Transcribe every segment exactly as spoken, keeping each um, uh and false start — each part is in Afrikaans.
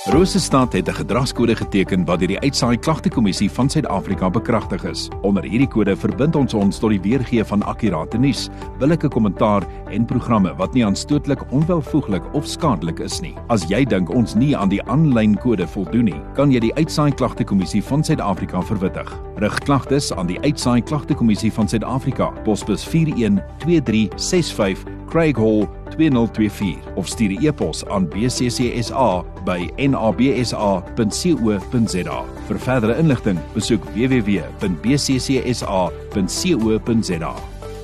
Rosestad het 'n gedragskode geteken wat deur die Uitsaai Klagtekommissie van Suid-Afrika bekragtig is. Onder hierdie kode verbind ons ons tot die weergee van akkurate nuus, billike kommentaar en programme wat nie aanstootlik, onwelvoeglik of skadelik is nie. As jy dink ons nie aan die aanlyn kode voldoen nie, kan jy die Uitsaai Klagtekommissie van Suid-Afrika verwittig. Rig klagtes aan die Uitsaai Klagtekommissie van Suid-Afrika, posbus vier een twee drie ses vyf, Craig Hall twee nul twee vier of stuur 'n e-pos aan b c c s a by n a b s a punt co punt z a. Vir verdere inligting, besoek w w w punt b c c s a punt co punt z a.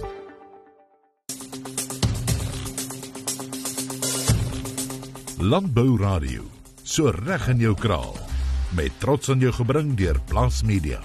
Landbou Radio, so reg in jou kraal, met trots aan jou gebring deur Plaas Media.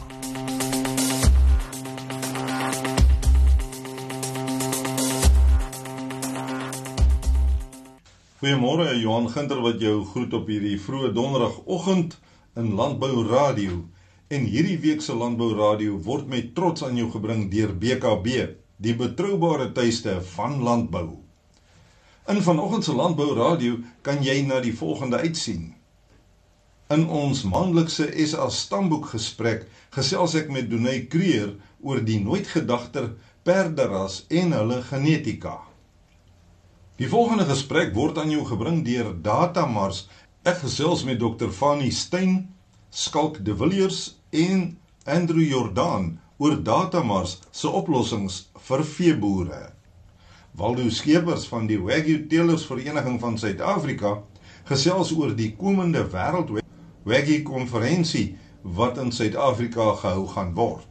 Goeiemôre, Johan Ginter wat jou groet op hierdie vroeë donderdagoggend in Landbou Radio. En hierdie week se Landbou Radio word met trots aan jou gebring deur B K B, die betroubare tuiste van landbou. In vanoggend se Landbou Radio kan jy na die volgende uitsien. In ons maandelikse S A stamboek gesprek gesels ek met Donay Creer oor die nooit gedagter perderas en hulle genetika. Die volgende gesprek word aan jou gebring deur Datamars. Ek gesels met dokter Fanny Steyn, Skalk de Villiers en Andrew Jordan oor Datamars se oplossings vir veeboere. Waldo Skeepers van die Wagyu Teelers Vereniging van Suid-Afrika gesels oor die komende wêreld Wagyu konferensie wat in Suid-Afrika gehou gaan word.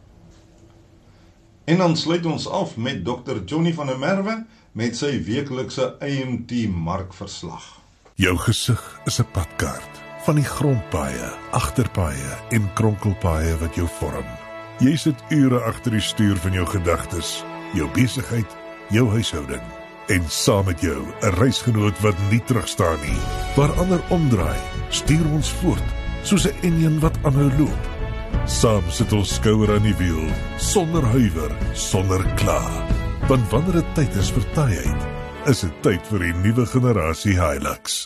En dan sluit ons af met dokter Johnny van der Merwe met sy weeklikse I M T markverslag. Jou gesig is 'n padkaart van die grondpaaie, agterpaaie en kronkelpaaie wat jou vorm. Jy sit ure agter die stuur van jou gedagtes, jou besigheid, jou huishouding en saam met jou 'n reisgenoot wat nie terugstaan nie. Waar ander omdraai, stuur ons voort soos 'n enjin wat aanhou loop. Saam sit ons skouer aan die wiel, sonder huiwer, sonder kla. Want wanneer dit tyd is vir taaiheid, is dit tyd vir die nuwe generasie Hilux.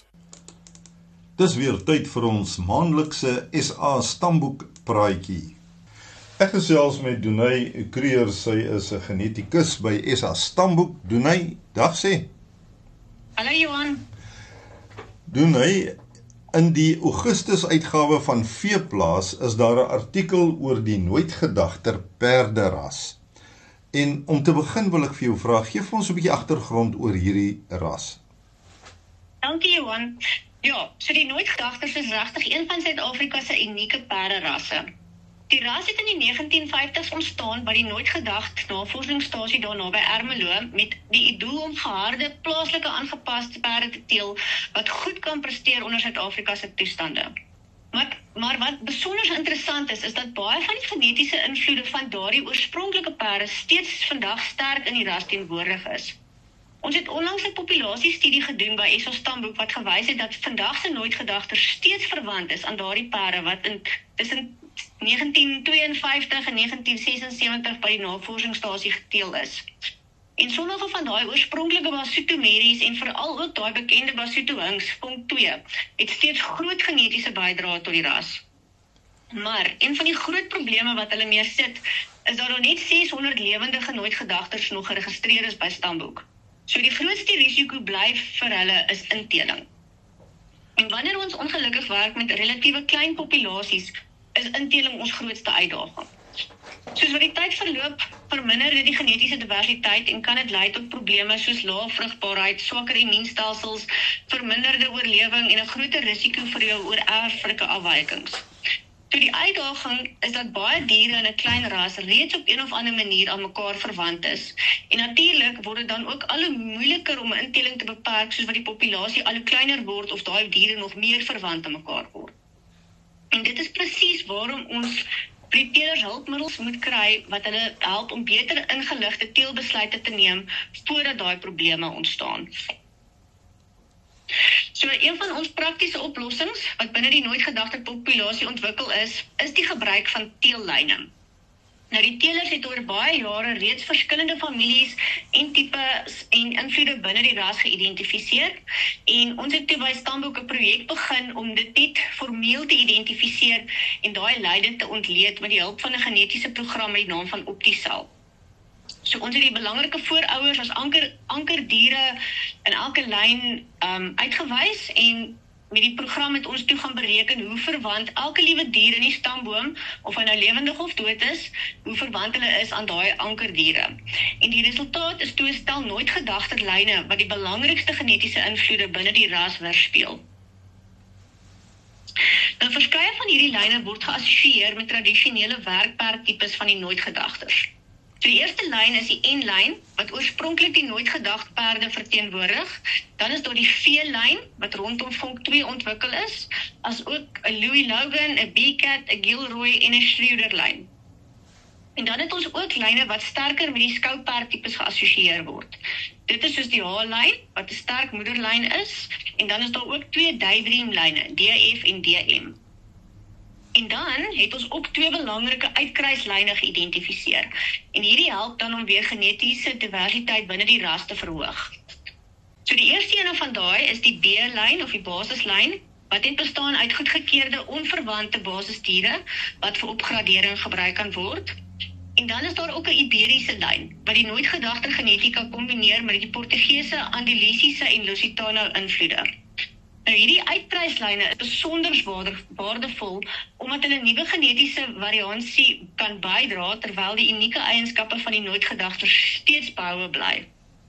Dis weer tyd vir ons maandelikse S A stamboek praatjie. Ek gesels met Donay Creer, sy is 'n genetikus by S A Stamboek. Donay, dag sê. Hallo Johan. Donay, in die Augustus uitgawe van Veeplaas is daar 'n artikel oor die nooit gedagter perderas. En om te begin wil ek vir jou vra, gee vir ons 'n bietjie agtergrond oor hierdie ras. Dankie Johan. Ja, so die nooit gedagters is regtig een van Suid-Afrika se unieke perderasse. Die ras het in die negentien vyftigs ontstaan by die Nooit Gedagt navorsingsstasie daar naby Ermelo met die doel om geharde, plaaslike aangepaste perde te teel wat goed kan presteer onder Suid-Afrika se toestande. Maar, maar wat besonder interessant is, is dat baie van die genetiese invloede van daardie oorspronklike perde steeds vandag sterk in die ras teenwoordig is. Ons het onlangs 'n populasiestudie gedoen by S A Stamboek wat gewys het dat vandag se nooit gedagter steeds verwant is aan daardie perde wat in tussen negentien tweeënvyftig en negentien sesensewentig by die navorsingsstasie geteel is. En sommige van daai oorspronklike Basotho merries en veral ook daai bekende Basotho Hinks, Vonk twee, het steeds groot genetiese bydrae tot die ras. Maar een van die groot probleme wat hulle mee sit, is dat daar net seshonderd lewendige nooit gedagters nog geregistreer is by Stamboek. So die grootste risiko bly vir hulle is inteling. En wanneer ons ongelukkig werk met relatiewe klein populasies, is inteling ons grootste uitdaging. Soos wat die tyd verloop, verminder dit die genetiese diversiteit en kan dit lei tot probleme soos lae vrugbaarheid, swakker immuunstelsels, verminderde oorlewing en 'n groter risiko vir jou oorerflike afwykings. So die uitdaging is dat baie diere in 'n klein ras reeds op een of ander manier aan mekaar verwant is. En natuurlik word dit dan ook al hoe moeiliker om 'n inteling te beperk soos wat die populasie al hoe kleiner word of daai diere nog meer verwant aan mekaar word. En dit is presies waarom ons vir die teelers hulpmiddels moet kry wat hulle help om beter ingeligte teelbesluite te neem voordat daai probleme ontstaan. So een van ons praktiese oplossings wat binne die nooit gedagte populasie ontwikkel is, is die gebruik van teellyne. Nou die teelers het oor baie jare reeds verskillende families en tipes en invloede binne die ras geïdentifiseer en ons het toe by Stamboek 'n projek begin om dit net formeel te identifiseer en daai lyne te ontleed met die hulp van 'n genetiese program met die naam van Optisal. So ons het die belangrike voorouers as anker, ankerdiere in elke lyn um, uitgewys en met die program het ons toe gaan bereken hoe verwant elke liewe dier in die stamboom, of hy nou lewendig of dood is, hoe verwant hulle is aan daai ankerdiere. En die resultaat is toe 'n stel nooit gedagte lyne wat die belangrikste genetiese invloede binne die ras weerspieël. Nou verskeie van hierdie lyne word geassosieer met tradisionele werkperdtipes van die nooit gedagtes. So die eerste lyn is die N-lyn, wat oorspronklik die nooit gedagte perde verteenwoordig. Dan is daar die V-lyn, wat rondom vonk twee ontwikkel is, as ook 'n Louis Logan, 'n B-Cat, 'n Gilroy en 'n Schroeder-lyn. En dan het ons ook lyne wat sterker met die skouperdtipes geassosieer word. Dit is soos die H-lyn, wat 'n sterk moederlyn is, en dan is daar ook twee Daydream-lyne, D F en D M. En dan het ons ook twee belangrike uitkruislyne geïdentifiseer. En hierdie help dan om weer genetiese diversiteit binne die ras te verhoog. So die eerste ene van daai is die B-lyn of die basislyn, wat het bestaan uit goedgekeurde onverwante basisdiere wat vir opgradering gebruik kan word. En dan is daar ook 'n Iberiese lyn, wat die nooit gedagte genetika kombineer met die Portugese, Andalusiese en Lusitano invloede. Nou hierdie uitkruislyne is besonder waardevol omdat hulle nuwe genetiese variansie kan bydra terwyl die unieke eienskappe van die nooit gedagte steeds behoue bly.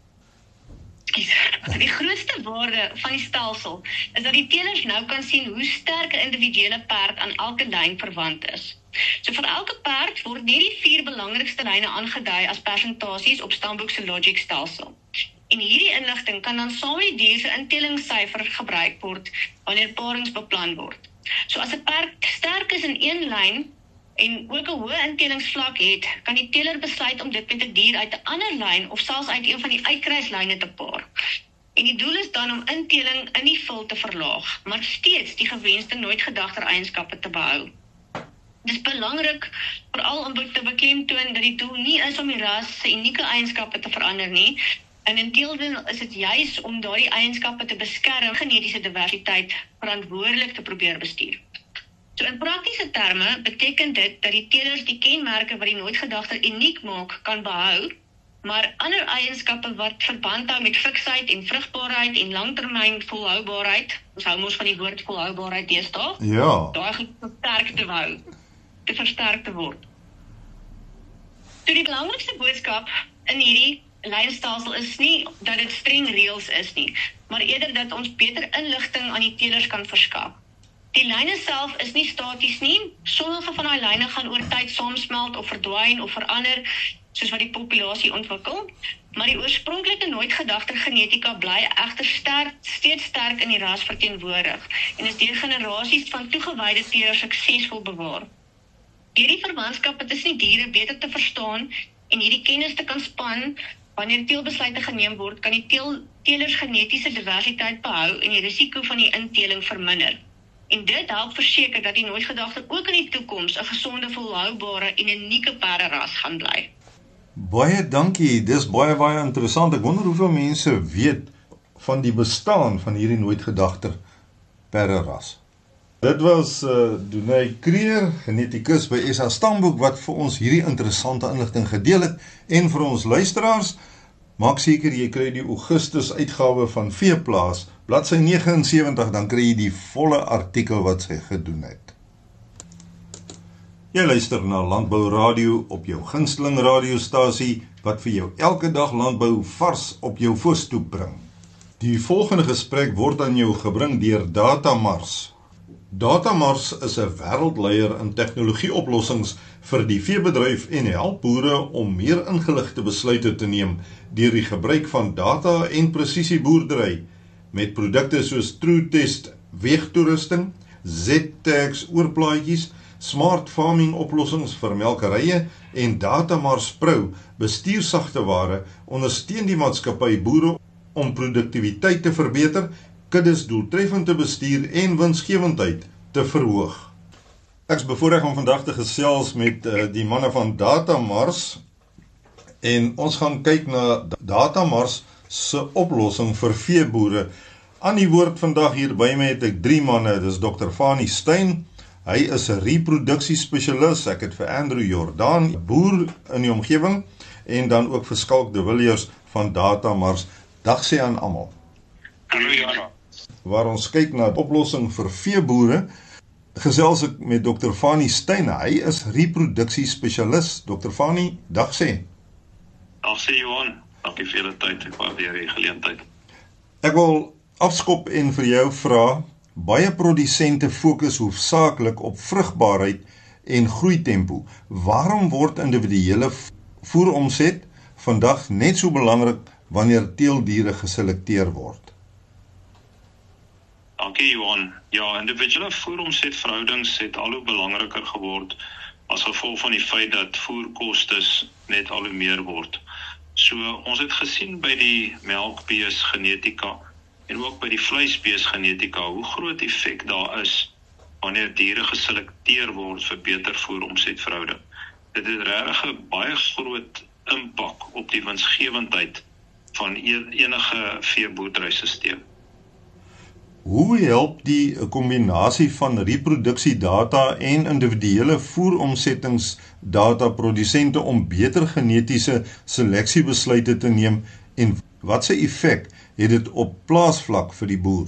Die grootste waarde van die stelsel is dat die teelers nou kan sien hoe sterk 'n individuele perd aan elke lyn verwant is. So vir elke perd word net die vier belangrikste lyne aangedui as persentasies op Stamboek se logic stelsel. En hierdie inligting kan dan saam met die dier se intellingssyfer gebruik word wanneer parings beplan word. So as 'n perd sterk is in een lyn en ook 'n hoë intellingsvlak het, kan die teeler besluit om dit met 'n dier uit 'n ander lyn of selfs uit een van die uitkruislyne te paar. En die doel is dan om inteling in die vul te verlaag, maar steeds die gewenste nooit gedagte eienskappe te behou. Dit is belangrik veral om te beklemtoon dat die doel nie is om die ras se unieke eienskappe te verander nie, en inteendeel is dit juis om daardie eienskappe te beskerm, genetiese diversiteit verantwoordelik te probeer bestuur. So in praktiese terme beteken dit dat die teelers die kenmerke wat die nooit gedagte uniek maak, kan behou, maar ander eienskappe wat verband hou met fiksheid en vrugbaarheid en langtermyn volhoubaarheid, ons hou mos van die woord volhoubaarheid deesdae, Ja. daai versterk te hou, te versterk te word. So die belangrikste boodskap in hierdie lynstelsel is nie dat dit streng reëls is nie, maar eerder dat ons beter inligting aan die teelers kan verskaf. Die lyne self is nie staties nie, sommige van die lyne gaan oor tyd saamsmelt of verdwyn of verander, soos wat die populasie ontwikkel, maar die oorspronklike nooit gedagte genetika bly egter sterk, steeds sterk in die ras verteenwoordig en is deur generasies van toegewyde teelers suksesvol bewaar. Hierdie verwantskappe tussen die diere beter te verstaan en hierdie kennis te kan span, wanneer teelbesluite geneem word, kan die teel, teelers genetiese diversiteit behou en die risiko van die inteling verminder. En dit help verseker dat die nooit gedagte ook in die toekoms 'n gesonde, volhoubare en unieke perderas gaan bly. Baie dankie, dis baie baie interessant. Ek wonder hoeveel mense weet van die bestaan van hierdie nooit gedagte perderas. Dit was uh, Dunay Creer, genetikus by S A Stamboek, wat vir ons hierdie interessante inligting gedeel het. En vir ons luisteraars, maak seker jy kry die Augustus uitgawe van Veeplaas, bladsy nege en sewentig, dan kry jy die volle artikel wat sy gedoen het. Jy luister na Landbou Radio op jou gunsteling radiostasie, wat vir jou elke dag landbou vars op jou voorstoep bring. Die volgende gesprek word aan jou gebring deur Datamars. Datamars is 'n wêreldleier in tegnologieoplossings vir die veebedryf en help boere om meer ingeligte besluite te neem deur die gebruik van data en presisieboerdery met produkte soos TrueTest weegtoerusting, Z-tags oorplaatjies, smart farming oplossings vir melkerye en Datamars Pro bestuursagteware ondersteun die maatskappy boere om produktiwiteit te verbeter, kuddes doeltreffend te bestuur en winsgewendheid te verhoog. Ek is bevoorreg om vandag te gesels met uh, die manne van Datamars en ons gaan kyk na Datamars se oplossing vir veeboere. Aan die woord vandag hier by my het ek drie manne, dis dokter Fanie Steyn. Hy is 'n reproduksiespesialis. Ek het vir Andrew Jordan, boer in die omgewing, en dan ook vir Skalk de Villiers van Datamars. Dag sê aan almal. Hallo. Waar ons kyk na die oplossing vir veeboere, gesels ek met dokter Fanie Steyn. Hy is reproduksiespesialis. dokter Fanie, dag sê. Dag sê Johan, dankie vir julle tyd, ek waardeer die geleentheid. Ek wil afskop en vir jou vra, baie produsente fokus hoofsaaklik op vrugbaarheid en groeitempo. Waarom word individuele voeromset vandag net so belangrik wanneer teeldiere geselekteer word? Dankie Johan. Ja, individuele voeromsetverhoudings het al hoe belangriker geword as gevolg van die feit dat voerkostes net al hoe meer word. So ons het gesien by die melkbees genetika en ook by die vleisbees genetika hoe groot effek daar is wanneer diere geselekteer word vir beter voeromsetverhouding. Dit het regtig 'n baie groot impak op die winsgewendheid van enige veeboerderysisteem. Hoe help die kombinasie van reproduksiedata en individuele voeromsettingsdata produsente om beter genetiese seleksiebesluite te neem en wat se effek het dit op plaasvlak vir die boer?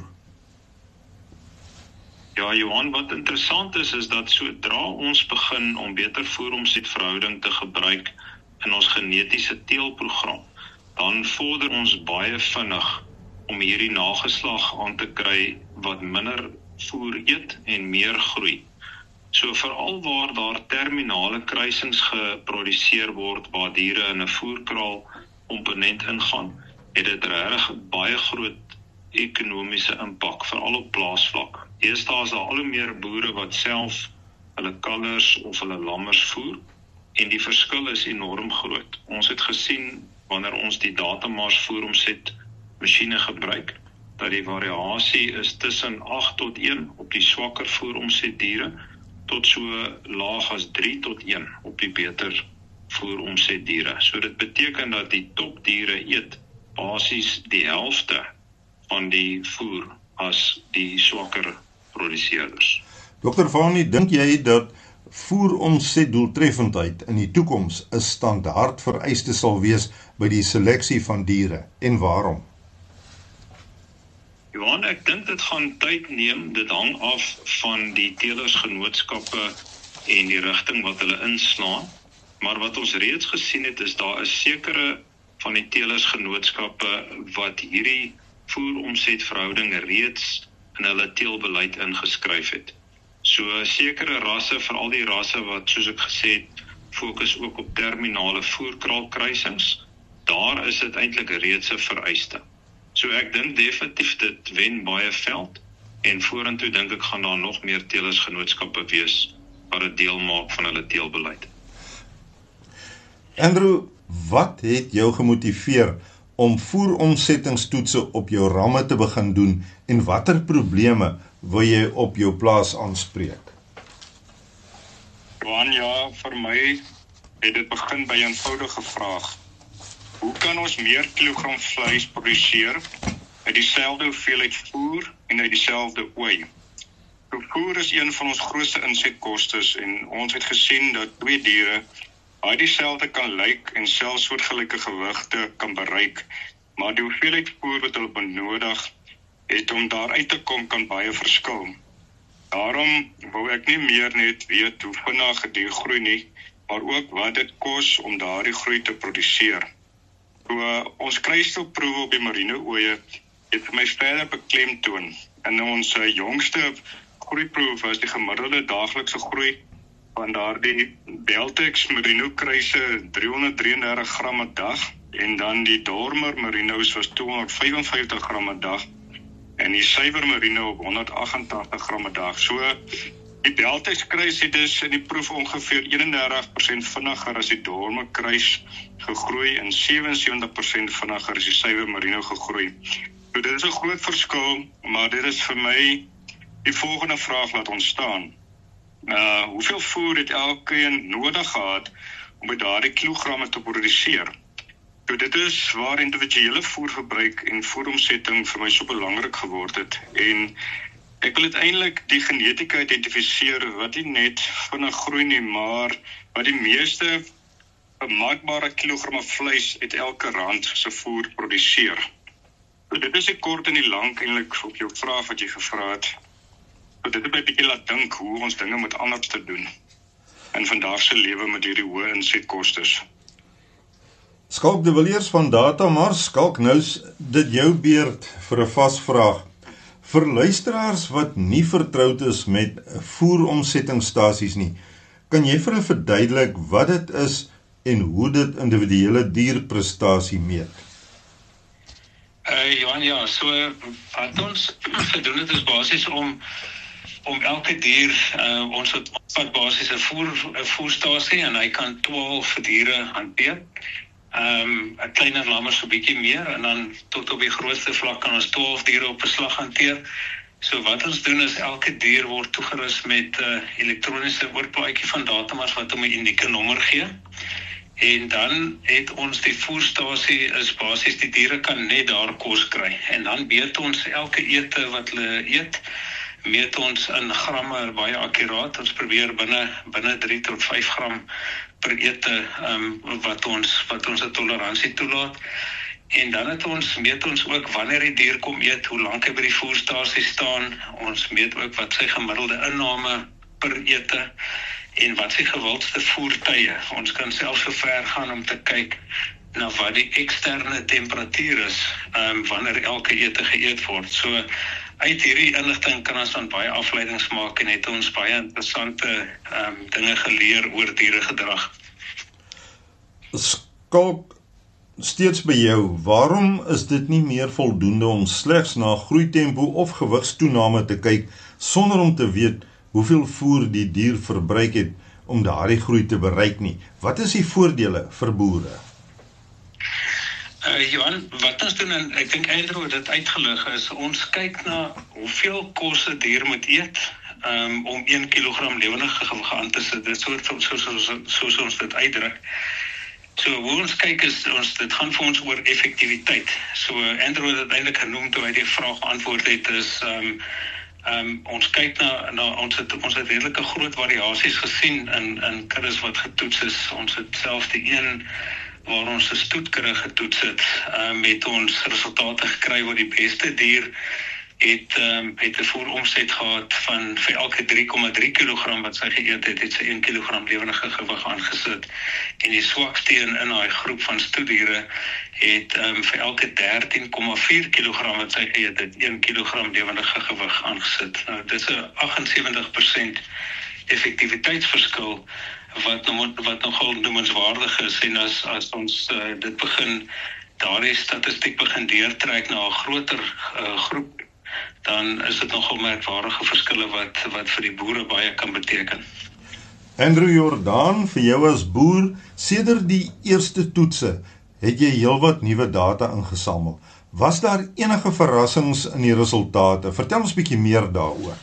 Ja, Johan, wat interessant is, is dat sodra ons begin om beter voeromsetverhouding te gebruik in ons genetiese teelprogram, dan vorder ons baie vinnig om hierdie nageslag aan te kry wat minder voer eet en meer groei. So veral waar daar terminale kruisings geproduseer word waar diere in 'n voerkraal komponent ingaan, het dit regtig baie groot ekonomiese impak, veral op plaasvlak. Deesdae is daar al hoe meer boere wat self hulle kalvers of hulle lammers voer en die verskil is enorm groot. Ons het gesien wanneer ons die Datamars voeromset masjiene gebruik, dat die variasie is tussen agt tot een op die swakker voeromsetdiere tot so laag as drie tot een op die beter voeromsetdiere. So dit beteken dat die topdiere eet basies die helfte van die voer as die swakker produseerders. dokter Fanie, dink jy dat voeromsetdoeltreffendheid in die toekoms 'n standaard vereiste sal wees by die seleksie van diere en waarom? Johan, ek dink dit gaan tyd neem, dit hang af van die teelersgenootskappe en die rigting wat hulle inslaan, maar wat ons reeds gesien het is daar is sekere van die teelersgenootskappe wat hierdie voeromsetverhouding reeds in hulle teelbeleid ingeskryf het. So sekere rasse, veral die rasse wat soos ek gesê het, fokus ook op terminale voerkraalkruisings, daar is dit eintlik reeds 'n vereiste. So ek dink definitief dit wen baie veld en vorentoe dink ek gaan daar nog meer teelersgenootskappe wees wat dit deel maak van hulle teelbeleid. Andrew, wat het jou gemotiveer om voeromsettingstoetse op jou ramme te begin doen en watter probleme wil jy op jou plaas aanspreek? Johan, ja, vir my het dit begin by 'n eenvoudige vraag. Hoe kan ons meer kilogram vleis produseer uit dieselfde hoeveelheid voer en uit dieselfde ooi? So, voer is een van ons grootste insetkostes en ons het gesien dat twee diere baie dieselfde kan lyk en selfs soortgelyke gewigte kan bereik, maar die hoeveelheid voer wat hulle benodig het om daar uit te kom kan baie verskil. Daarom wou ek nie meer net weet hoe vinnig die dier groei nie, maar ook wat dit kos om daardie groei te produseer. So, uh, ons kruistelproewe op die merino ooe het vir my verder beklemtoon. In ons uh, jongste groeiproef was die gemiddelde daaglikse groei van daardie Beltex merino kruise driehonderddraieëndertig gram 'n dag en dan die Dormer merinos was tweehonderdvyfenvyftig gram 'n dag en die suiwer merino op honderdagentagtig gram 'n dag. So die Beltex kruis het dus in die proef ongeveer eenendertig persent vinniger as die Dormer kruis gegroei en sewe en sewentig persent vinniger as die suiwer merino gegroei. So dit is 'n groot verskil, maar dit is vir my die volgende vraag laat ontstaan. Uh, hoeveel voer het elkeen nodig gehad om by daardie kilogramme te produseer? So dit is waar individuele voergebruik en voeromsetting vir my so belangrik geword het. En ek wil uiteindelik die genetika identifiseer wat nie net vinnig groei nie, maar wat die meeste maakbare kilogramme vleis uit elke rand se voer produseer. So dit is die kort en die lank eintlik op jou vraag wat jy gevra het. So dit het my bietjie laat dink hoe ons dinge moet anders te doen in vandag se lewe met hierdie hoë insetkostes. Skalk de Villiers van Datamars, Skalk, nou is dit jou beurt vir 'n vasvraag. Vir luisteraars wat nie vertroud is met voeromsettingstasies nie, kan jy vir hulle verduidelik wat dit is en hoe dit individuele dierprestasie meet? Uh, Johan, ja, so wat ons gedoen het is basies om om elke dier, uh, ons het wat basies 'n voer 'n voerstasie en hy kan twaalf diere hanteer. Um, 'n kleiner lammer so bietjie meer en dan tot op die grootste vlak kan ons twaalf diere op 'n slag hanteer. So wat ons doen is elke dier word toegerus met 'n uh, elektroniese oorplaatjie van Datamars wat hom 'n unieke nommer gee. En dan het ons die voerstasie is basies die diere kan net daar kos kry. En dan meet ons elke ete wat hulle eet, meet ons in gramme baie akkuraat. Ons probeer binne binne drie tot vyf gram per ete um, wat ons wat ons 'n toleransie toelaat. En dan het ons meet ons ook wanneer die dier kom eet, hoe lank hy by die voerstasie staan. Ons meet ook wat sy gemiddelde inname per ete en wat sy gewildste voertye. Ons kan selfs so ver gaan om te kyk na wat die eksterne temperatuur is um, wanneer elke ete geëet word. So uit hierdie inligting kan ons dan baie afleidings maak en het ons baie interessante um, dinge geleer oor dieregedrag. Skalk, steeds by jou, waarom is dit nie meer voldoende om slegs na groeitempo of gewigstoename te kyk sonder om te weet hoeveel voer die dier verbruik het om daardie groei te bereik nie? Wat is die voordele vir boere? Uh, Johan, wat ons doen, en ek dink Andrew het dit uitgelig, is ons kyk na hoeveel kos 'n dier moet eet um, om een kilogram lewendige gewig aan te sit. Dit soort soos so, so, so, so ons dit uitdruk. So hoe ons kyk is, ons, dit gaan vir ons oor effektiwiteit. So Andrew het dit eintlik genoem toe hy die vraag beantwoord het, is um, um, ons kyk na, na ons het ons het redelike groot variasies gesien in, in kuddes wat getoets is. Ons het selfs die een waar ons 'n stoetkudde getoets het, um, het ons resultate gekry waar die beste dier het, um, het 'n voeromset gehad van vir elke drie komma drie kilogram wat sy geëet het, het sy een kilogram lewendige gewig aangesit. En die swakste een in daai groep van stoetdiere het um, vir elke dertien komma vier kilogram wat sy geëet het, een kilogram lewendige gewig aangesit. Nou, dit is 'n agt en sewentig persent effektiwiteitsverskil wat wat nogal noemenswaardig is. En as as ons uh, dit begin daardie statistiek begin deurtrek na 'n groter uh, groep, dan is dit nogal merkwaardige verskille wat wat vir die boere baie kan beteken. Andrew Jordaan, vir jou as boer, sedert die eerste toetse het jy heelwat nuwe data ingesamel. Was daar enige verrassings in die resultate? Vertel ons 'n bietjie meer daaroor.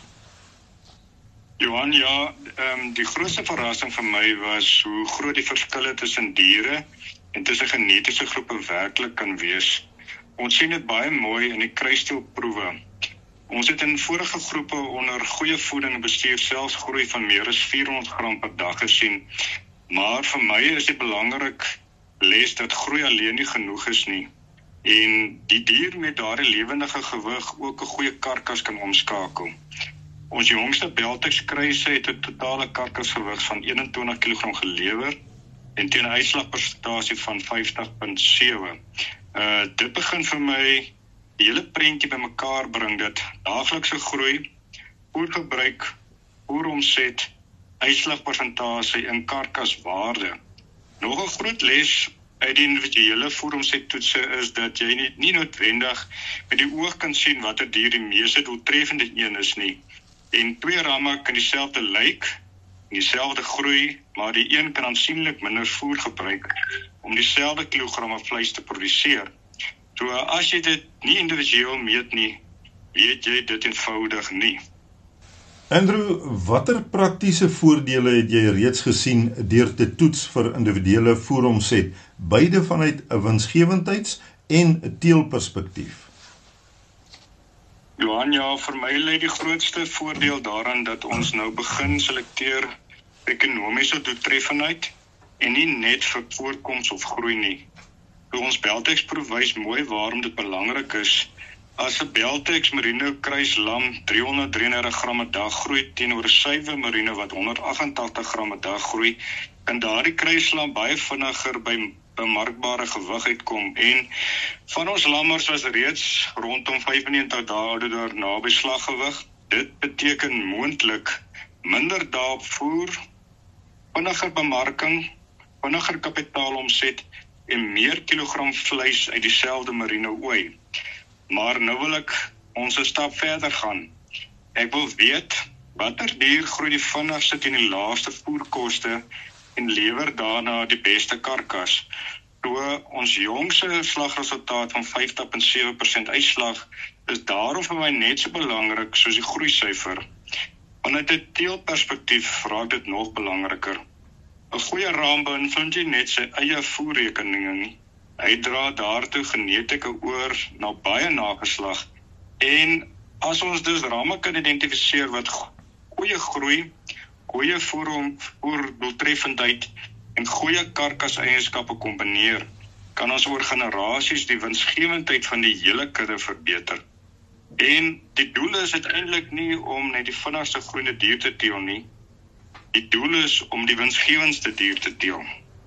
Johan, ja, um, die grootste verrassing vir my was hoe groot die verskille tussen diere en tussen genetiese groepe werklik kan wees. Ons sien dit baie mooi in die kruissteelproewe. Ons het in vorige groepe onder goeie voeding en bestuur selfs groei van meer as vierhonderd gram per dag gesien. Maar vir my is dit belangrik les dat groei alleen nie genoeg is nie. En die dier met daardie lewendige gewig ook 'n goeie karkas kan omskakel. Ons jongste Beltex kruise het 'n totale karkasgewig van eenentwintig kilogram gelewer en teen 'n uitslagpersentasie van vyftig komma sewe. Uh, dit begin vir my die hele prentjie bymekaar bring, dit daaglikse groei, voergebruik, voeromset, uitslagpersentasie en karkaswaarde. Nog 'n groot les uit die individuele voeromsettoetse is dat jy nie, nie noodwendig met die oog kan sien watter dier die meeste doeltreffende een is nie. En twee ramme kan dieselfde lyk, dieselfde groei, maar die een kan aansienlik minder voer gebruik om dieselfde kilogramme vleis te produseer. So as jy dit nie individueel meet nie, weet jy dit eenvoudig nie. Andrew, watter praktiese voordele het jy reeds gesien deur te toets vir individuele voeromset, beide vanuit 'n winsgewendheids- en 'n teelperspektief? Johan, ja, vir my lê die grootste voordeel daarin dat ons nou begin selekteer ekonomiese doeltreffendheid en nie net vir voorkoms of groei nie. Ons Beltex-proef wys mooi waarom dit belangrik is. As 'n Beltex merino kruislam driehonderd drieëndertig gram 'n dag groei teenoor 'n suiwe merino wat honderd agt en tagtig gram 'n dag groei, kan daardie kruislam baie vinniger by bemarkbare gewig uitkom. En van ons lammers was reeds rondom vyfennegentig dae ouderdom naby slaggewig. Dit beteken moontlik minder dae op voer, vinniger bemarking, vinniger kapitaalomset en meer kilogram vleis uit dieselfde merino ooi. Maar nou wil ek ons 'n stap verder gaan. Ek wil weet watter dier groei die vinnigste teen die laagste voerkoste en lewer daarna die beste karkas. So ons jongste slagresultaat van vyftig komma sewe persent uitslag is daarom vir my net so belangrik soos die groeisyfer. Vanuit 'n teelperspektief raak dit nog belangriker. 'n Goeie raam beïnvloed nie net sy eie voerrekeninge nie. Hy dra daartoe genetiese oor na baie nageslag. En as ons dus rame kan identifiseer wat goeie groei, goeie voerdoeltreffendheid en goeie karkaseienskappe kombineer, kan ons oor generasies die winsgewendheid van die hele kudde verbeter. En die doel is uiteindelik nie om net die vinnigste groeiende dier te teel nie. Die doel is om die winsgewendste dier te teel.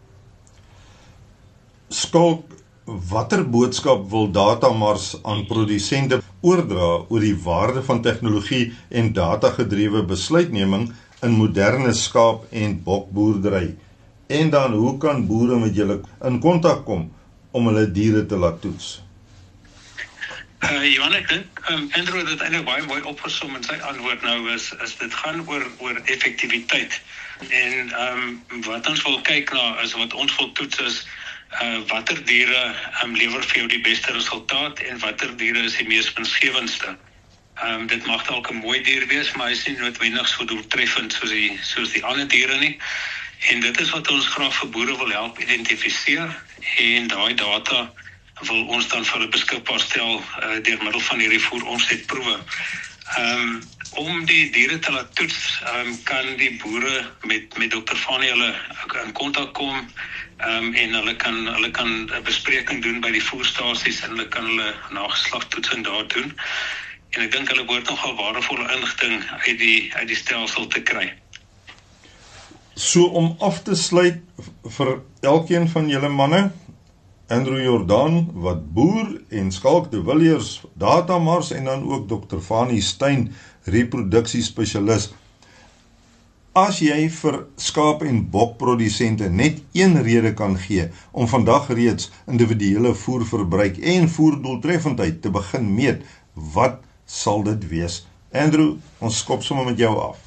Skalk, watter boodskap wil Datamars aan produsente oordra oor die waarde van tegnologie en datagedrewe besluitneming in moderne skaap- en bokboerdery? En dan, hoe kan boere met julle in kontak kom om hulle diere te laat toets? Uh, Johan, ek dink, um, Andrew het dit eintlik baie mooi opgesom in sy antwoord nou, is, is dit gaan oor, oor effektiwiteit. En um, wat ons wil kyk na, is wat ons wil toets is, uh, watter diere um, lewer vir jou die beste resultaat en watter diere is die mees winsgewendste. Um, dit mag dalk 'n mooi dier wees, maar hy is nie noodwendig so doeltreffend soos die, soos die ander diere nie. En dit is wat ons graag vir boere wil help identifiseer, en daai data wil ons dan vir hulle beskikbaar stel uh, deur middel van hierdie voeromsetproewe. Um, om die diere te laat toets, um, kan die boere met, met dokter Fanie hulle in kontak kom, um, en hulle kan, hulle kan 'n bespreking doen by die voerstasies, en hulle kan hulle nageslagtoetsing daar doen. En ek dink hulle behoort nogal waardevolle inligting uit die, uit die stelsel te kry. So om af te sluit vir elkeen van julle manne, Andrew Jordan wat boer en Skalk de Villiers Datamars en dan ook dokter Fanie Steyn reproduksiespesialis. As jy vir skaap- en bokprodusente net een rede kan gee om vandag reeds individuele voerverbruik en voerdoeltreffendheid te begin meet, wat sal dit wees? Andrew, ons skop sommer met jou af.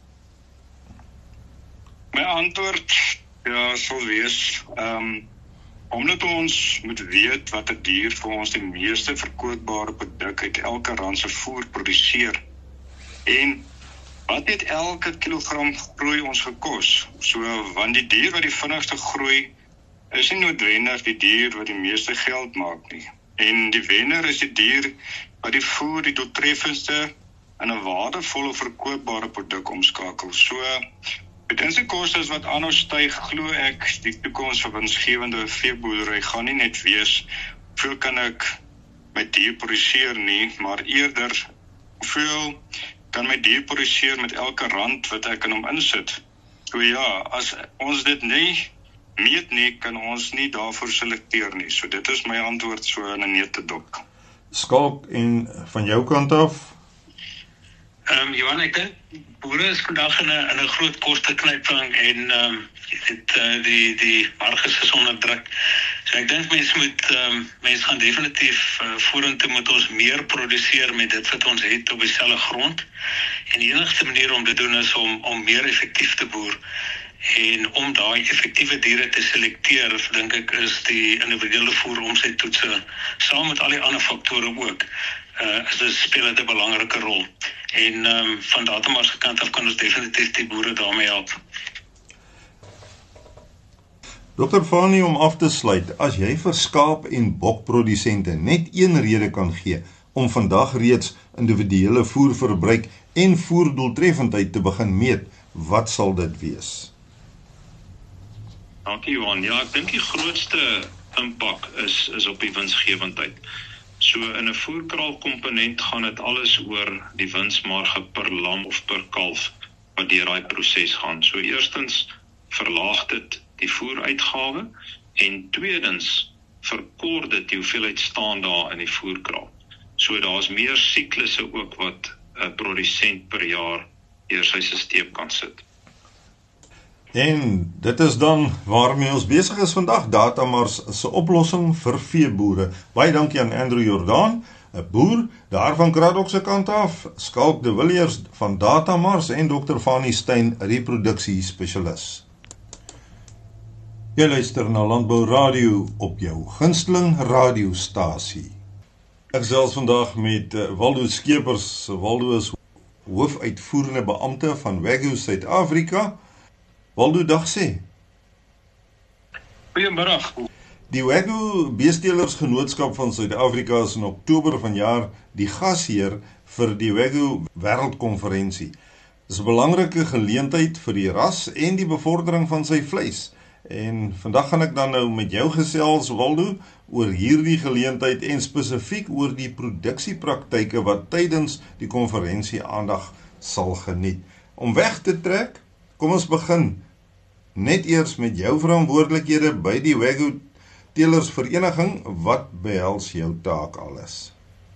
My antwoord ja, sal wees, um, omdat ons moet weet wat 'n dier vir ons die meeste verkoopbare produk uit elke rand se voer produseer. En wat het elke kilogram groei ons gekos? So, want die dier wat die vinnigste groei, is nie noodwendig die dier wat die meeste geld maak nie. En die wenner is die dier wat die voer die doeltreffendste in 'n waardevolle verkoopbare produk omskakel. So, met insekostes wat aanhou styg, glo ek die toekoms vir winsgewende veeboerdery gaan nie net wees hoeveel kan ek my dier produseer nie, maar eerder hoeveel kan my dier produseer met elke rand wat ek in hom insit. So ja, as ons dit nie meet nie, kan ons nie daarvoor selekteer nie. So dit is my antwoord so in 'n neutedop. Skalk, en van jou kant af? Um, Johan, ek dink boere is vandag in 'n in 'n groot kosteknyping en um, dit, uh, die die marges is onder druk. So ek dink mense moet um, mense gaan definitief uh, vorentoe moet ons meer produseer met dit wat ons het op dieselfde grond. En die enigste manier om dit te doen is om om meer effektief te boer. En om daai effektiewe diere te selekteer, dink ek is die individuele voeromsettoetse saam met al die ander faktore ook uh, is dit speel dit 'n belangrike rol. En um, van Datamars se kant af kan ons definitief die boere daarmee help. Dokter Fani, om af te sluit, as jy vir skaap- en bokprodusente net een rede kan gee om vandag reeds individuele voerverbruik en voerdoeltreffendheid te begin meet, wat sal dit wees? Dankie Johan. Ja, ek dink die grootste impak is is op die winsgewendheid. So in 'n voerkraalkomponent gaan dit alles oor die winsmarge per lam of per kalf wat deur daai proses gaan. So eerstens verlaag dit die voeruitgawe en tweedens verkort dit die hoeveelheid staandae in die voerkraal. So daar's meer siklusse ook wat 'n produsent per jaar deur sy stelsel kan sit. En dit is dan waarmee ons besig is vandag, Datamars se oplossing vir veeboere. Baie dankie aan Andrew Jordaan, 'n boer daar van Kraddock se kant af, Skalk de Villiers van Datamars en dokter Fani Steyn, reproduksie spesialis. Jy luister na Landbou Radio op jou gunsteling radiostasie. Ek gesels vandag met uh, Waldo Skeepers. Waldo is hoofuitvoerende beampte van Wagyu Suid-Afrika. Waldo, dag sê. Goeiemiddag. Die Wagyu Beestelersgenootskap van Suid-Afrika is in Oktober vanjaar die gasheer vir die Wagyu Wêreldkonferensie. Dit is 'n belangrike geleentheid vir die ras en die bevordering van sy vleis. En vandag gaan ek dan nou met jou gesels, Waldo, oor hierdie geleentheid en spesifiek oor die produksiepraktyke wat tydens die konferensie aandag sal geniet. Om weg te trek, kom ons begin net eers met jou verantwoordelikhede by die Wagyu Teelersvereniging. Wat behels jou taak alles?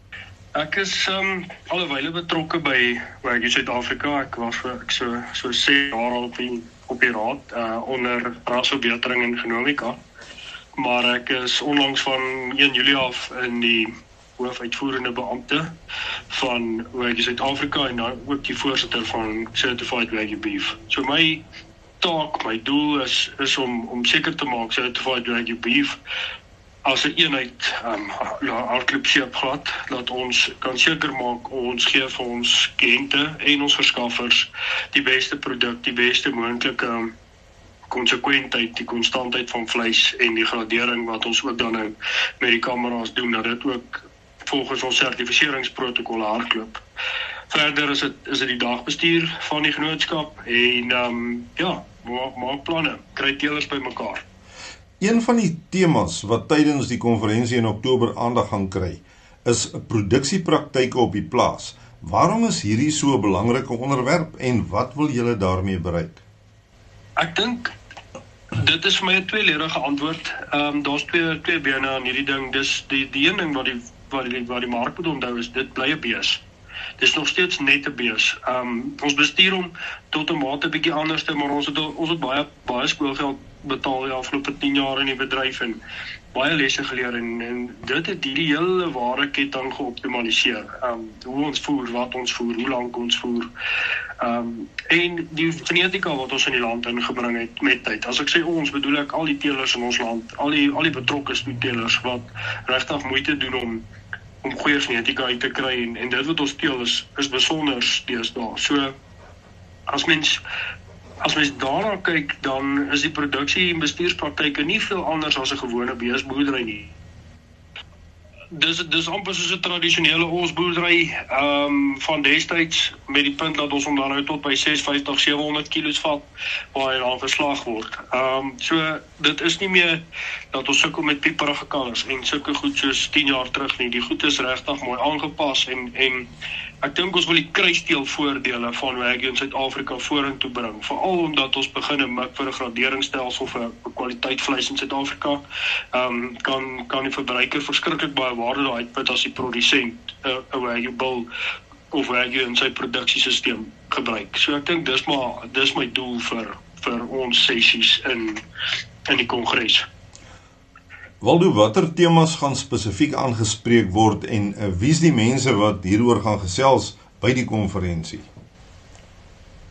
Ek is um, alweile betrokke by Wagyu Suid-Afrika. Ek was vir ek so so sê jaar al op die op die raad uh, onder rasverbetering en genomika. Maar ek is onlangs van een Julie af in die hoofuitvoerende beampte van Wagyu Suid-Afrika en dan ook die voorsitter van Certified Wagyu Beef. So my taak, my doel is is om om seker te maak Certified Wagyu Beef as 'n eenheid um, hardloop seep glad, dat ons kan seker maak ons gee vir ons kliënte en ons verskaffers die beste produk, die beste moontlike konsekwentheid, die konstantheid van vleis en die gradering wat ons ook dan nou met die kamera's doen, dat dit ook volgens ons sertifiseringsprotokolle hardloop. Verder is dit is dit die dagbestuur van die genootskap en um, ja, maak, maak planne, kry teelers bymekaar. Een van die temas wat tydens die konferensie in Oktober aandag gaan kry, is produksiepraktyke op die plaas. Waarom is hierdie so 'n belangrike onderwerp en wat wil julle daarmee bereik? Ek dink dit is vir my 'n tweeledige antwoord. Ehm um, daar's twee twee bene aan hierdie ding. Dis die die een ding wat die wat die wat die mark moet onthou is dit bly 'n bees. Dis nog steeds net 'n bees. Ehm um, ons bestuur hom tot 'n mate bietjie anders, maar ons het ons het baie baie skoolgeld betaal die afgelope tien jaar in die bedryf en baie lesse geleer en, en dit het die hele ware ketting geoptimaliseer. Um, hoe ons voer, wat ons voer, hoe lank ons voer. Um, en die genetika wat ons in die land ingebring het met tyd. As ek sê ons, bedoel ek al die teelers in ons land, al die, al die betrokke teelers wat regtig moeite doen om om goeie genetika uit te kry en, en dit wat ons teel is, is besonder deesdae. So, as mens As mens daarna kyk, dan is die produksie en bestuurspraktyke nie veel anders as 'n gewone beesboerdery nie. Dis dis amper soos 'n tradisionele osboerdery um, van destyds met die punt dat ons hom dan nou tot by ses vyftig sewehonderd kilos vat waar hy dan verslag word. Um, so dit is nie meer dat ons sukkel met pieperige kalvers en sulke goed soos tien jaar terug nie. Die goed is regtig mooi aangepas en en ek dink ons wil die kruisteel voordele van Wagyu in Suid-Afrika vorentoe bring, veral omdat ons begin 'n mik vir 'n graderingsstelsel vir 'n kwaliteit vleis in Suid-Afrika. Um, kan kan die verbruiker verskriklik baie waarde daar uitput as die produsent 'n uh, Wagyu bull of Wagyu in sy produksiesisteem gebruik. So ek dink dis maar dis my doel vir vir ons sessies in in die kongres. Waldo, watter temas gaan spesifiek aangespreek word en uh, wie is die mense wat hieroor gaan gesels by die konferensie?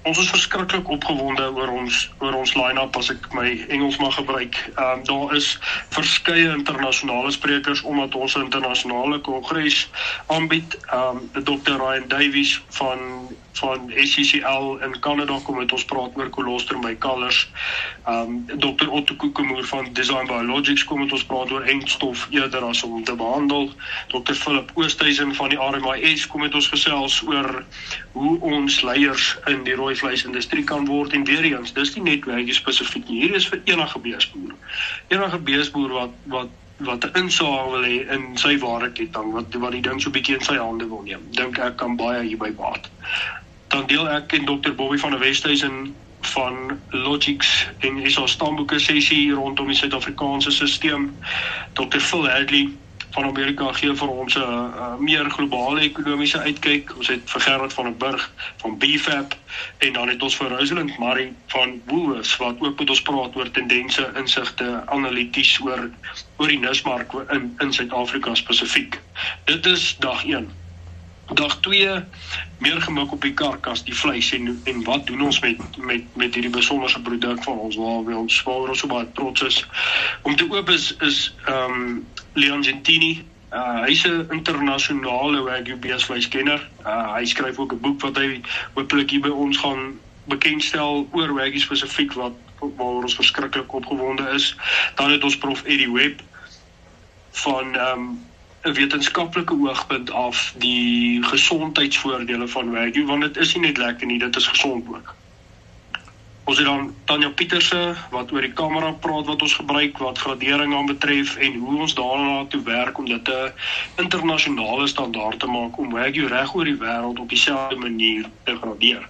Ons is verskriklik opgewonde oor ons oor ons line-up, as ek my Engels mag gebruik. Um, daar is verskeie internasionale sprekers omdat ons 'n internasionale kongres aanbied. Um, dokter Ryan Davies van van S C C L in Kanada kom met ons praat oor colostrum by kalvers. Um, dokter Otto Koekemoer van Design Biologics kom met ons praat oor engstof eerder as om te behandel. dokter Philip Oosthuizen van die R M I S kom met ons gesels oor hoe ons leiers in die rooi vleisindustrie kan word, en weer eens, dis nie net wagyu spesifiek nie, hier is vir enige beesboer. Enige beesboer wat wat wat 'n insaag wil hê in sy waardeketting, wat wat die ding so bietjie in sy hande wil neem. Dink ek kan baie hierby baat. Dan deel ek en dokter Bobby van der Westhuizen van Logix en is ons stamboeke sessie rondom die Suid-Afrikaanse stelsel. dokter Phil Hadley van Amerika gee vir ons 'n uh, meer globale ekonomiese uitkyk. Ons het vir Gerard van der Burg van B F A P en dan het ons vir Rosalind Murray van Woolworths wat ook met ons praat oor tendense, insigte, analities oor oor die nismark in in Suid-Afrika spesifiek. Dit is dag een. Dag twee, meer gemik op die karkas, die vleis, en en wat doen ons met met met hierdie besonderse produk van ons waar ons waar ons so baie trots is. Om te oop is is ehm um, Leon Gentini. Uh, hy's 'n internasionale wagyu beesvleiskenner. Uh, hy skryf ook 'n boek wat hy hopelik hier by ons gaan bekendstel oor wagyu spesifiek wat waar ons verskriklik opgewonde is. Dan het ons prof Eddie Webb van ehm um, 'n wetenskaplike oogpunt af die gesondheidsvoordele van wagyu, want dit is nie net lekker nie, dit is gesond ook. Ons het dan Tanya Pieterse wat oor die kamera praat wat ons gebruik, wat gradering aan betref en hoe ons daarna toe werk om dit 'n internasionale standaard te maak om wagyu reg oor die wêreld op dieselfde manier te gradeer.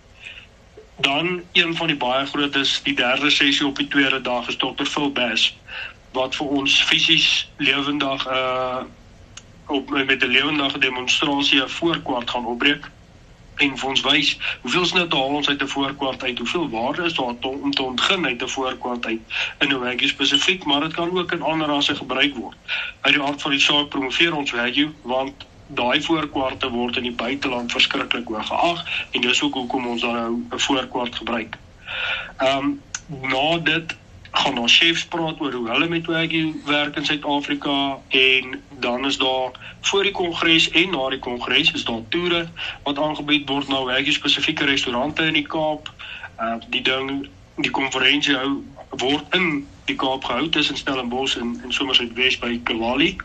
Dan een van die baie grootes, die derde sessie op die tweede dag is dokter Phil Bass wat vir ons fisies lewendig uh op met 'n lewendige demonstrasie 'n voorkwart gaan opbreek en vir ons wys hoeveel snit haal ons uit 'n voorkwart uit, hoeveel waarde is daar to, om te ontgin uit 'n voorkwart uit in 'n wagyu spesifiek, maar dit kan ook in ander rasse gebruik word. Uit die aard van die saak promoveer ons wagyu want daai voorkwarte word in die buiteland verskriklik hoog geag en dis ook hoekom ons dan nou 'n voorkwart gebruik. Ehm um, na dit gaan ons chefs praat oor hoe hulle met wagyu werk in Suid-Afrika en dan is daar voor die kongres en na die kongres is daar toere wat aangebied word na wagyu spesifieke restaurante in die Kaap. Uh, die ding, die konferensie hou word in die Kaap gehou tussen Stellenbosch en, en Somerset-West by Kilali.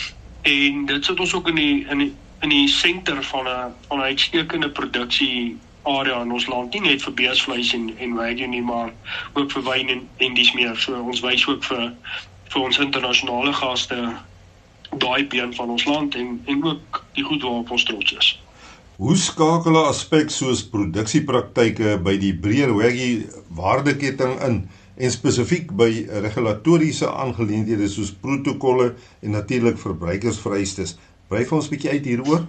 En dit sit ons ook in die in die in die senter van 'n van 'n uitstekende produksie area in ons land, nie net vir beesvleis en, en wagyu nie, maar ook vir wyn en, en dies meer. So ons wys ook vir, vir ons internasionale gaste daai been van ons land en, en ook die goed waarop ons trots is. Hoe skakel 'n aspek soos produksiepraktyke by die breër wagyu waardeketting in en spesifiek by regulatoriese aangeleenthede soos protokolle en natuurlik verbruikersvereistes? Brei vir ons 'n bietjie uit hieroor.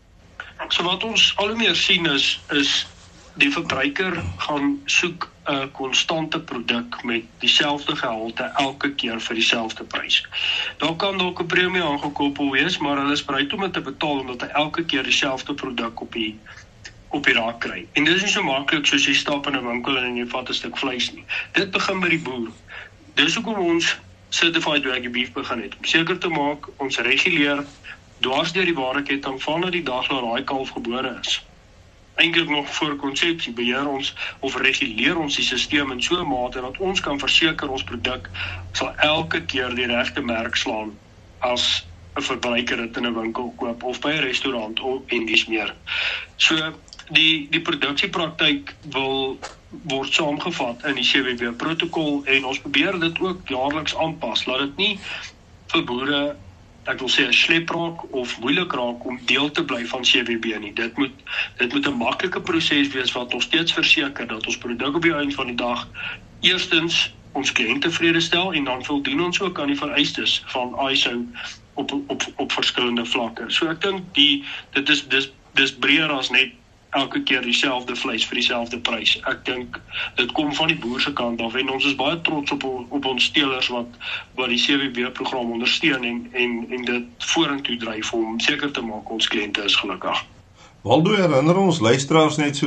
So wat ons al hoe meer sien is, is die verbruiker gaan soek 'n konstante produk met dieselfde gehalte elke keer vir dieselfde prys. Daar kan dalk 'n premie aangekoppel wees, maar hulle is bereid om dit te betaal omdat hy elke keer dieselfde produk op die op die raak kry. En dit is nie so maklik soos jy stap in 'n winkel en jy vat 'n stuk vleis nie. Dit begin by die boer. Dis hoekom ons certified wagyu beef begin het, om seker te maak ons reguleer dwars deur die waardeketting vanaf die dag na daai kalf gebore is. Eintlik nog voor konsepsie beheer ons of reguleer ons die stelsel in so 'n mate dat ons kan verseker ons produk sal elke keer die regte merk slaan as 'n verbruiker dit in 'n winkel koop of by 'n restaurant of en dis meer. So die die produksiepraktyk wil word saamgevat in die C W B protokol en ons probeer dit ook jaarliks aanpas. Laat dit nie vir boere ek wil sê 'n slep raak of moeilik raak om deel te bly van C W B nie. Dit moet dit moet 'n maklike proses wees wat ons steeds verseker dat ons produk op die einde van die dag eerstens ons kliënte tevrede stel en dan voldoen ons ook aan die vereistes van I S O op op op verskillende vlakke. So ek dink die dit is dis dis breër as net elke keer dieselfde vleis vir dieselfde prys. Ek dink dit kom van die boer se kant af en ons is baie trots op op ons teelers wat wat die C W B program ondersteun en en en dit vorentoe dryf om seker te maak ons kliënte is gelukkig. Waldo, herinner ons luisteraars net so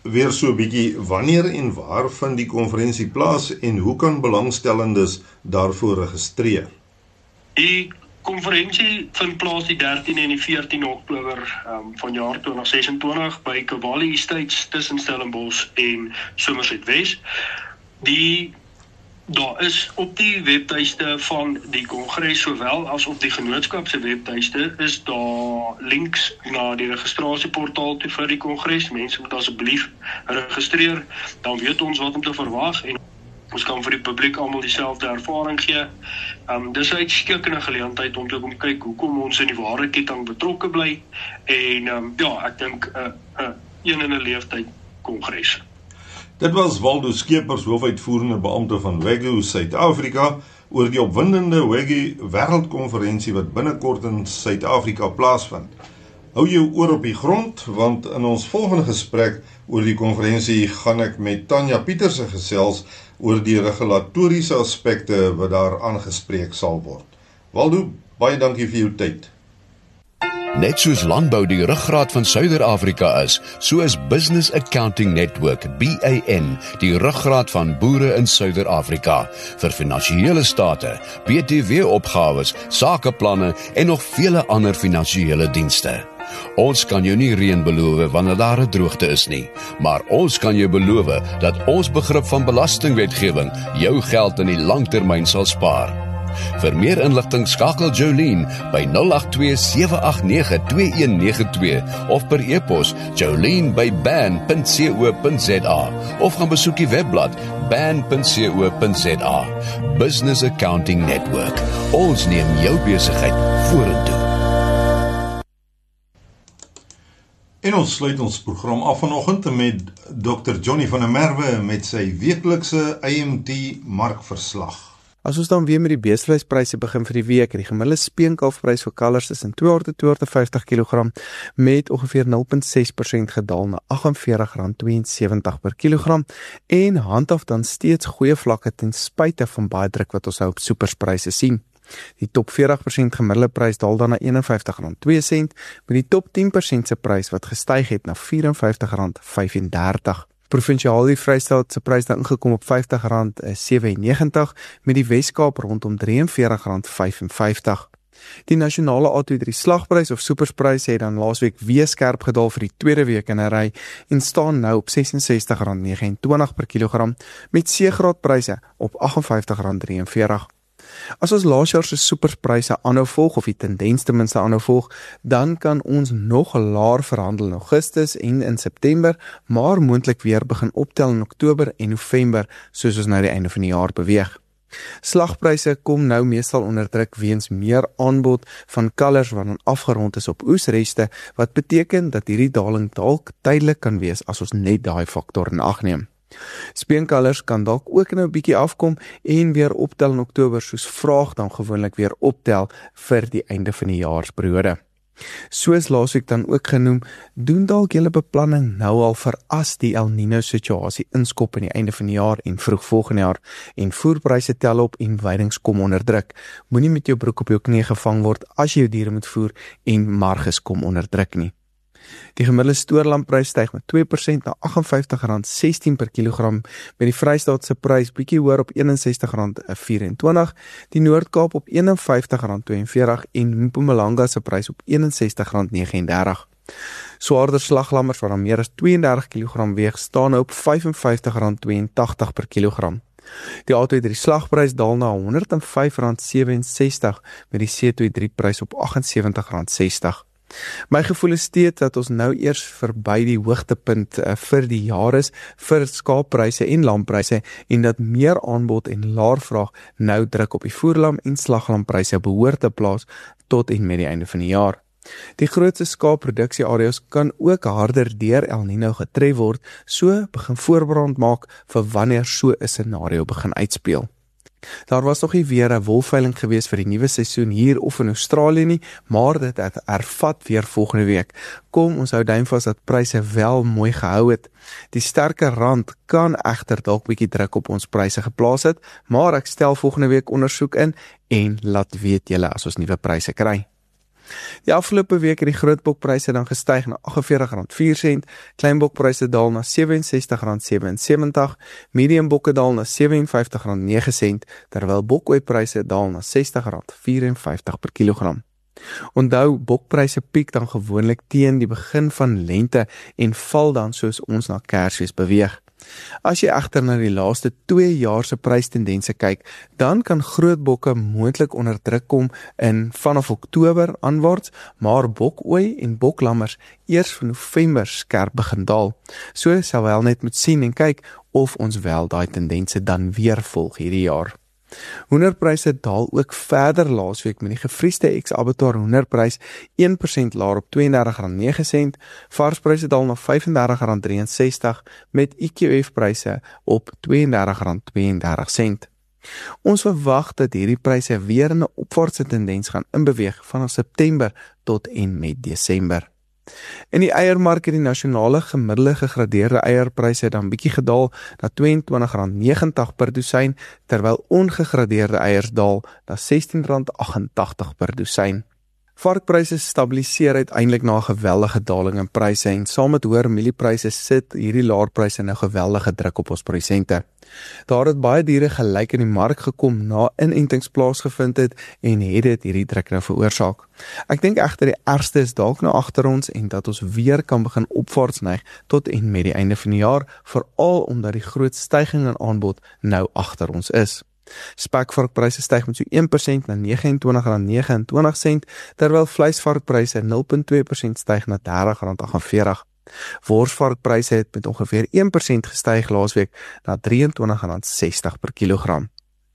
weer so 'n bietjie, wanneer en waar vind die konferensie plaas en hoe kan belangstellendes daarvoor registreer? Die konferensie vind plaas die dertiende en die veertiende Oktober um, van jaar twintig ses en twintig by Cavalli Estates tussen Stellenbosch en Somerset West. Die Daar is op die webtuiste van die kongres, sowel as op die genootskap se webtuiste, is daar links na die registrasieportaal toe vir die kongres. Mense moet asseblief registreer, dan weet ons wat om te verwag en ons kan vir die publiek almal dieselfde ervaring gee. Um, dis 'n uitstekende geleentheid om te kom kyk hoekom ons in die ware ketting betrokke bly en um, ja, ek dink 'n uh, uh, een in 'n leeftyd kongres. Dit was Waldo Skeepers, hoofuitvoerende beampte van Wagyu Suid-Afrika, oor die opwindende Wagyu Wêreldkonferensie wat binnekort in Suid-Afrika plaasvind. Hou jou oor op die grond, want in ons volgende gesprek oor die konferensie gaan ek met Tanya Pieterse gesels oor die regulatoriese aspekte wat daar aangespreek sal word. Waldo, baie dankie vir jou tyd. Net soos landbou die ruggraat van Suider-Afrika is, so is Business Accounting Network, B A N, die ruggraat van boere in Suider-Afrika, vir finansiële state, B T W-opgawes, sakeplanne en nog vele ander finansiële dienste. Ons kan jou nie reën beloof wanneer daar 'n droogte is nie, maar ons kan jou beloof dat ons begrip van belastingwetgewing jou geld in die langtermyn sal spaar. Vir meer inligting skakel Jolene by nul agt twee sewe agt nege twee een nege twee of per e-pos jolene by ban punt co punt za of gaan besoek die webblad ban punt co punt za. Business Accounting Network. Ons neem jou besigheid vorentoe. En ons sluit ons program af vanoggend met dokter Johnny van der Merwe met sy weeklikse I M T markverslag. As ons dan weer met die beesvleispryse begin vir die week, die gemiddelde speenkalfprys vir kalvers is in twee honderd tot twee honderd vyftig kilogram met ongeveer nul punt ses persent gedaal na agt en veertig rand twee en sewentig per kilogram en handhaaf dan steeds goeie vlakke ten spyte van baie druk wat ons nou op superspryse sien. Die top veertig persent gemiddelde prys daal dan na een en vyftig rand twee sent, met die top tien persent se prys wat gestyg het na vyf en vyftig rand vyf en dertig. Provinsiaal die Vrystaat se prys dan ingekom op vyftig rand sewe en negentig, met die Wes-Kaap rondom drie en veertig rand vyf en vyftig. Die nasionale A twee drie slagprys of superprys het dan laasweek weer skerp gedaal vir die tweede week in 'n ry en staan nou op ses en sestig rand vyf en twintig per kilogram, met C-graadpryse op agt en vyftig rand drie en veertig. As ons laas jaar se superpryse aanhou volg, of die tendens ten minste aanhou volg, dan kan ons nog laer verhandel in Augustus en in September, maar moontlik weer begin optel in Oktober en November, soos ons nou die einde van die jaar beweeg. Slagpryse kom nou meestal onder druk weens meer aanbod van kalvers wat dan afgerond is op oesreste, wat beteken dat hierdie daling dalk tydelik kan wees as ons net daai faktor in ag neem. Speenkalvers kan dalk ook nou 'n bietjie afkom en weer optel in Oktober, soos vraag dan gewoonlik weer optel vir die einde van die jaarsperiode. Soos laasweek dan ook genoem, doen dalk julle beplanning nou al vir as die El Nino situasie inskop in die einde van die jaar en vroeg volgende jaar en voerpryse tel op en weidings kom onder druk. Moenie met jou broek op jou knie gevang word as jy jou diere moet voer en marges kom onder druk nie. Die gemiddelde stoorlamprys styg met twee persent na agt en vyftig rand sestien per kilogram, met die Vrystaat se prys bietjie hoër op een en sestig rand vyf en twintig, die Noord-Kaap op een en vyftig rand twee en veertig en Mpumalanga se prys op een en sestig rand nege en dertig. Swaarder slaglammers wat dan meer as twee en dertig kilogram weeg, staan op vyf en vyftig rand twee en tagtig per kilogram. Die A twee drie slagprys daal na honderd en vyf rand sewe en sestig, met die C twee drie prys op agt en sewentig rand sestig. My gevoel is steeds dat ons nou eers verby die hoogtepunt uh, vir die jaar is vir skaappryse en lampryse en dat meer aanbod en laer vraag nou druk op die voerlam en slaglampryse behoort te plaas tot en met die einde van die jaar. Die grootste skaapproduksieareas kan ook harder deur El Nino getref word, so begin voorbrand maak vir wanneer so 'n scenario begin uitspeel. Daar was nog nie weer 'n wolveiling gewees vir die nuwe seisoen hier of in Australië nie, maar dit het ervat weer volgende week. Kom, ons hou duim vas dat pryse wel mooi gehou het. Die sterker rand kan egter dalk bietjie druk op ons pryse geplaas het, maar ek stel volgende week ondersoek in en laat weet julle as ons nuwe pryse kry. Die afgelope week het die grootbokpryse dan gestyg na agt en veertig rand vier sent, kleinbokpryse daal na ses en ses rand sewe en sewentig, mediumbokke daal na vyf en vyftig rand nege sent, terwyl bokoeipryse daal na sestig rand vyf en vyftig per kilogram. Onthou, bokpryse piek dan gewoonlik teen die begin van lente en val dan soos ons na Kersfees beweeg. As jy egter na die laaste twee jaar se prystendense kyk, dan kan grootbokke moontlik onder druk kom in vanaf Oktober aanwaarts, maar bokoei en boklammers eers van November skerp begin daal. So sal wel net moet sien en kyk of ons wel daai tendense dan weer volg hierdie jaar. Hoenderpryse daal ook verder laasweek met die gevriesde ex-abattoir hoenderprys een persent laer op twee en dertig rand nege sent, varspryse daal na vyf en dertig rand ses en sestig met I Q F pryse op twee en dertig rand twee en dertig sent. Ons verwag dat hierdie pryse weer in 'n opwaartse tendens gaan inbeweeg vanaf September tot en met Desember. In die eiermark het die nasionale gemiddelde gegradeerde eierpryse dan bietjie gedaal na twee en twintig rand negentig per dosyn, terwyl ongegradeerde eiers daal na sestien rand agt en tagtig per dosyn. Varkpryse stabiliseer uiteindelik na 'n geweldige daling in pryse en saam met hoër mieliepryse sit hierdie laer pryse nou geweldige druk op ons produsente. Daar het baie diere gelyk in die mark gekom na inentings plaasgevind het en het dit hierdie druk nou veroorsaak. Ek dink egter die ergste is dalk nou agter ons en dat ons weer kan begin opwaarts neig tot en met die einde van die jaar, veral omdat die groot stygings in aanbod nou agter ons is. Spekvarkpryse styg met so een persent na vyf en twintig rand nege en twintig sent, terwyl vleisvarkpryse nul punt twee persent styg na dertig rand agt en veertig. Worsvarkpryse het met ongeveer een persent gestyg laasweek na drie en twintig rand sestig per kilogram.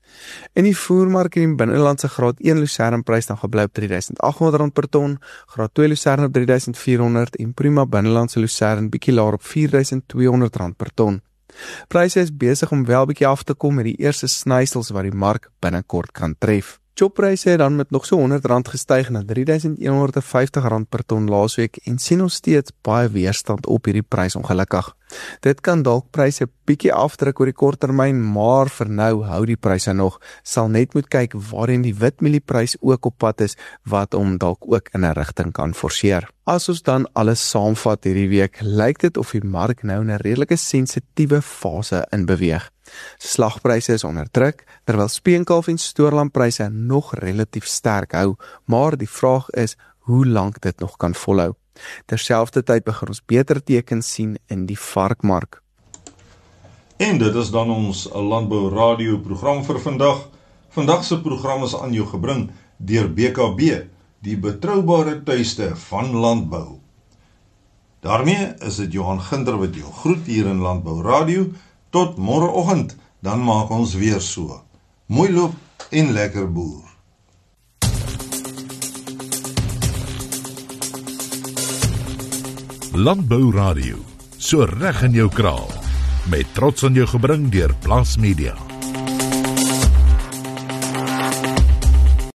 In die voermark het die binnelandse graad een lucernprys dan gebly op drie duisend agt honderd rand per ton, graad twee lucern op drie duisend vier honderd en prima binnelandse lucern bietjie laer op vier duisend twee honderd rand per ton. Pryse is besig om wel bietjie af te kom met die eerste snysels wat die mark binnekort kan tref. Choppryse het dan met nog so honderd rand gestyg na drie duisend een honderd en vyftig rand per ton laasweek en sien ons steeds baie weerstand op hierdie prys ongelukkig. Dit kan dalk pryse bietjie afdruk oor die kort termyn, maar vir nou hou die pryse nog. Sal net moet kyk waarin die witmielieprys ook op pad is wat hom dalk ook in 'n rigting kan forceer. As ons dan alles saamvat hierdie week, lyk dit of die mark nou in 'n redelike sensitiewe fase in beweeg. Slagpryse is onder druk, terwyl speenkalf en stoorlampryse nog relatief sterk hou, maar die vraag is hoe lank dit nog kan volhou. Terselfdertyd begin ons beter tekens sien in die varkmark. En dit is dan ons Landbou Radio program vir vandag. Vandag se program is aan jou gebring deur B K B, die betroubare tuiste van landbou. Daarmee is dit Johan Ginder wat jou groet hier in Landbou Radio. Tot môreoggend, dan maak ons weer so. Mooi loop en lekker boer. Landbou Radio, so reg in jou kraal, met trots aan jou gebring deur Plaas Media.